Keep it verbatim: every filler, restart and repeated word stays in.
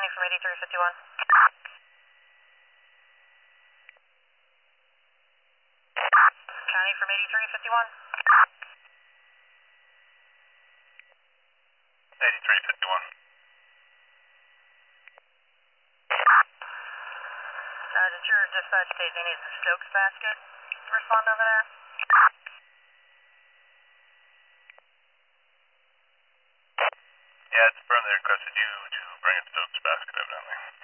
County from eighty-three fifty-one. County from eighty-three fifty-one. eighty-three fifty-one. Uh, did your dispatch state they need the Stokes basket to respond over there? Yeah, it's firm they requested you to bring a Stokes basket, evidently.